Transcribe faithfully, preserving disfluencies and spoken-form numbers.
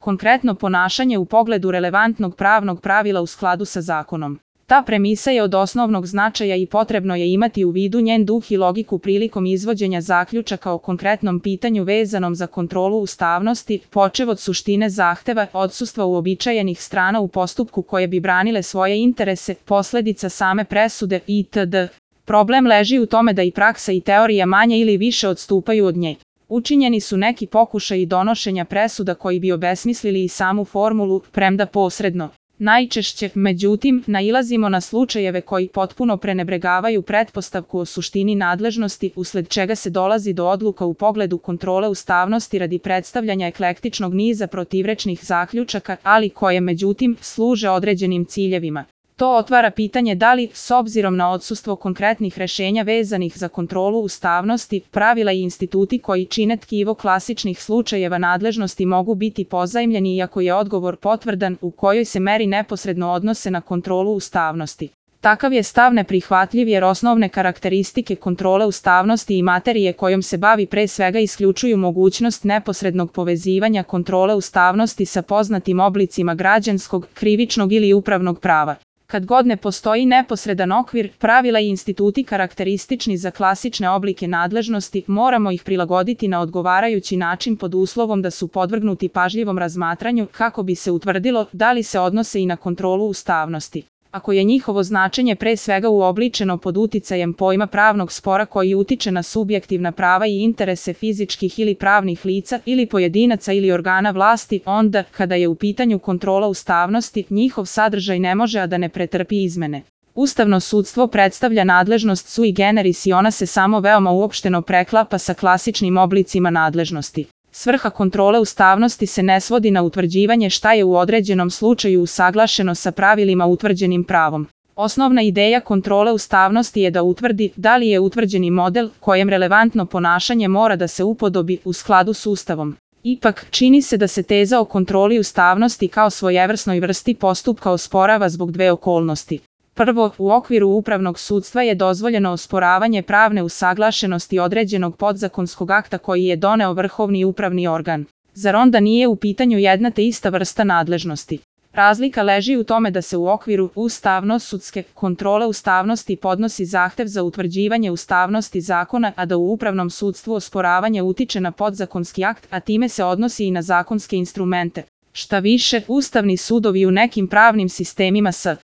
konkretno ponašanje u pogledu relevantnog pravnog pravila u skladu sa zakonom. Ta premisa je od osnovnog značaja i potrebno je imati u vidu njen duh i logiku prilikom izvođenja zaključaka o konkretnom pitanju vezanom za kontrolu ustavnosti, počev od suštine zahteva, odsustva uobičajenih strana u postupku koje bi branile svoje interese, posledica same presude itd. Problem leži u tome da i praksa i teorija manje ili više odstupaju od nje. Učinjeni su neki pokušaji donošenja presuda koji bi obesmislili i samu formulu, premda posredno. Najčešće, međutim, nailazimo na slučajeve koji potpuno prenebregavaju pretpostavku o suštini nadležnosti, usled čega se dolazi do odluka u pogledu kontrole ustavnosti radi predstavljanja eklektičnog niza protivrečnih zaključaka, ali koje, međutim, služe određenim ciljevima. To otvara pitanje da li, s obzirom na odsustvo konkretnih rešenja vezanih za kontrolu ustavnosti, pravila i instituti koji čine tkivo klasičnih slučajeva nadležnosti mogu biti pozajmljeni iako je odgovor potvrdan u kojoj se meri neposredno odnose na kontrolu ustavnosti. Takav je stav neprihvatljiv jer osnovne karakteristike kontrole ustavnosti i materije kojom se bavi pre svega isključuju mogućnost neposrednog povezivanja kontrole ustavnosti sa poznatim oblicima građanskog, krivičnog ili upravnog prava. Kad god ne postoji neposredan okvir, pravila i instituti karakteristični za klasične oblike nadležnosti, moramo ih prilagoditi na odgovarajući način pod uslovom da su podvrgnuti pažljivom razmatranju kako bi se utvrdilo da li se odnose i na kontrolu ustavnosti. Ako je njihovo značenje pre svega uobličeno pod uticajem pojma pravnog spora koji utiče na subjektivna prava i interese fizičkih ili pravnih lica ili pojedinaca ili organa vlasti, onda, kada je u pitanju kontrola ustavnosti, njihov sadržaj ne može a da ne pretrpi izmene. Ustavno sudstvo predstavlja nadležnost sui generis i ona se samo veoma uopšteno preklapa sa klasičnim oblicima nadležnosti. Svrha kontrole ustavnosti se ne svodi na utvrđivanje šta je u određenom slučaju usaglašeno sa pravilima utvrđenim pravom. Osnovna ideja kontrole ustavnosti je da utvrdi da li je utvrđeni model kojem relevantno ponašanje mora da se upodobi u skladu s Ustavom. Ipak, čini se da se teza o kontroli ustavnosti kao svojevrsnoj vrsti postupka osporava zbog dve okolnosti. Prvo, u okviru upravnog sudstva je dozvoljeno osporavanje pravne usaglašenosti određenog podzakonskog akta koji je doneo vrhovni upravni organ. Zar onda nije u pitanju jedna te ista vrsta nadležnosti? Razlika leži u tome da se u okviru ustavno-sudske kontrole ustavnosti podnosi zahtev za utvrđivanje ustavnosti zakona, a da u upravnom sudstvu osporavanje utiče na podzakonski akt, a time se odnosi i na zakonske instrumente. Šta više, ustavni sudovi u nekim pravnim sistemima s